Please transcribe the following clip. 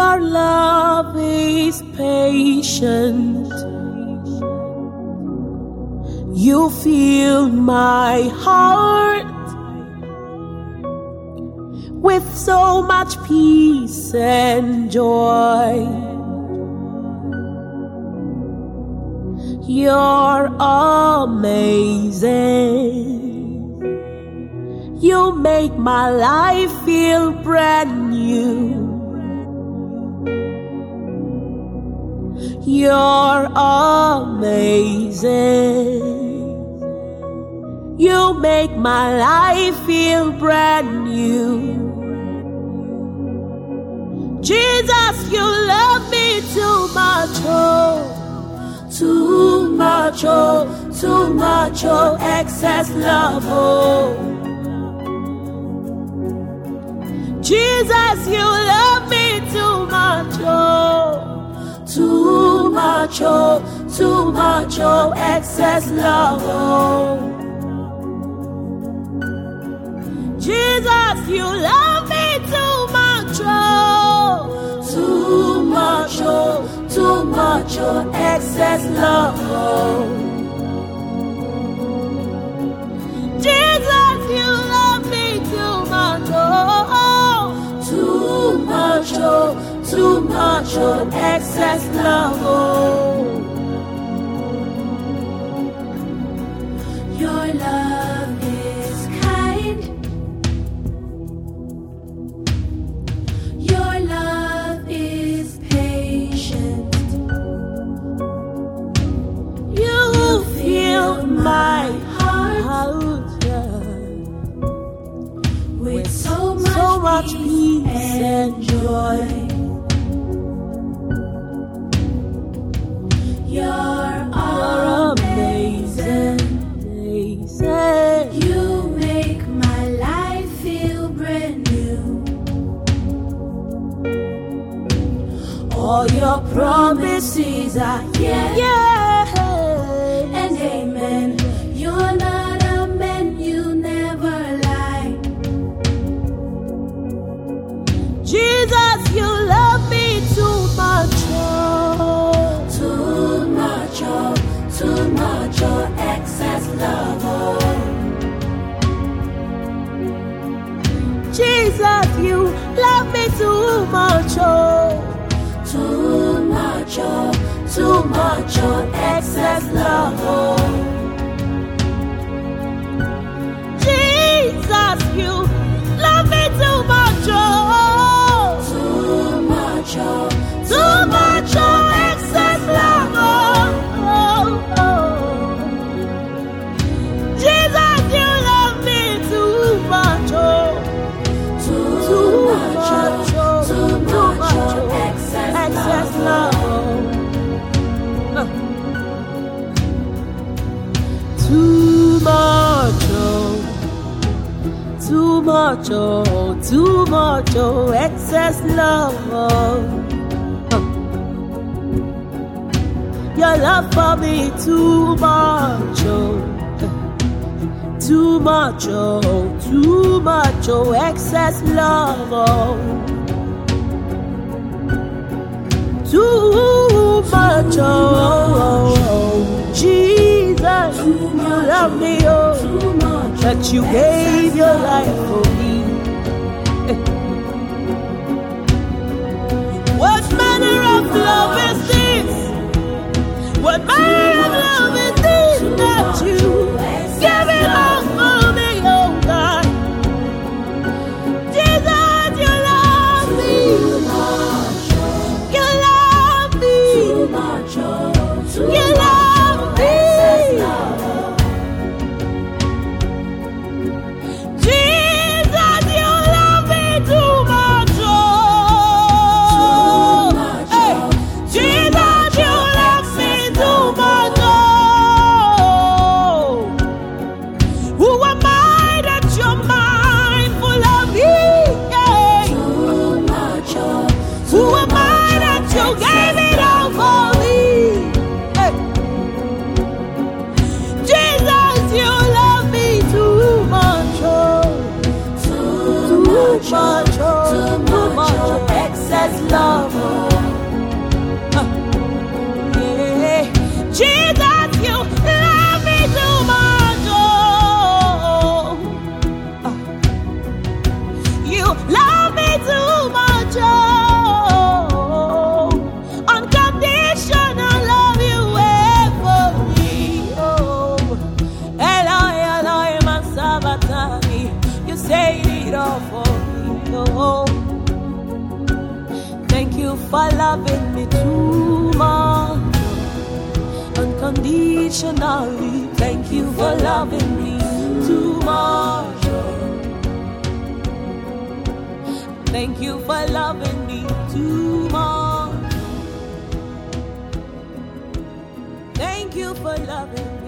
Your love is patient. You fill my heart with so much peace and joy. You're amazing. You make my life feel brand new. You're amazing. You make my life feel brand new. Jesus, you love me too much, oh. Too much, oh, too much, oh, excess love, oh. Jesus, you love me too much, oh. Too much, oh, excess love, oh. Jesus, you love me too much, oh. Too much, oh, excess love, oh. Jesus, you love me too much, oh. Too much, oh, excess love, oh. Your love is kind. Your love is patient. You fill my heart with so much peace and joy. You're amazing. You make my life feel brand new. All your promises are yes and amen. You're not a man, you never lie. Jesus, you love me too much, oh. Too much, oh, excess love, oh. Jesus, you love me too much, oh. Too much, oh, excess love, oh. Jesus, you love me too much, oh. Too much, oh, excess love, oh. Jesus, you love me too much, oh. Too much, excess love, oh. Too much, oh, excess love, oh. Your love for me too much, oh. Too much, oh, excess love, oh. Too much, oh, Jesus, you love me, oh, that you gave your life for me. What manner of love is this? What manner of love is this that you give it all for me, oh God? Jesus, you love me. You love me. You love me. Jesus, you love me too much, oh. Hey, Jesus, you love me too much, oh. Who am I that you're mindful of me? Hey. Who am I that you gave it all for me? Hey. Jesus, you love me too much, oh. Too much, oh, excess love. unconditionally. Thank you for loving me too much. Thank you for loving me too much. Thank you for loving me.